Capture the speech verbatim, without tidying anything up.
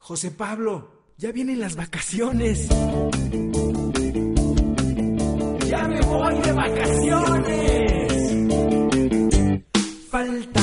José Pablo, ya vienen las vacaciones. ¡Ya me voy de vacaciones! Falta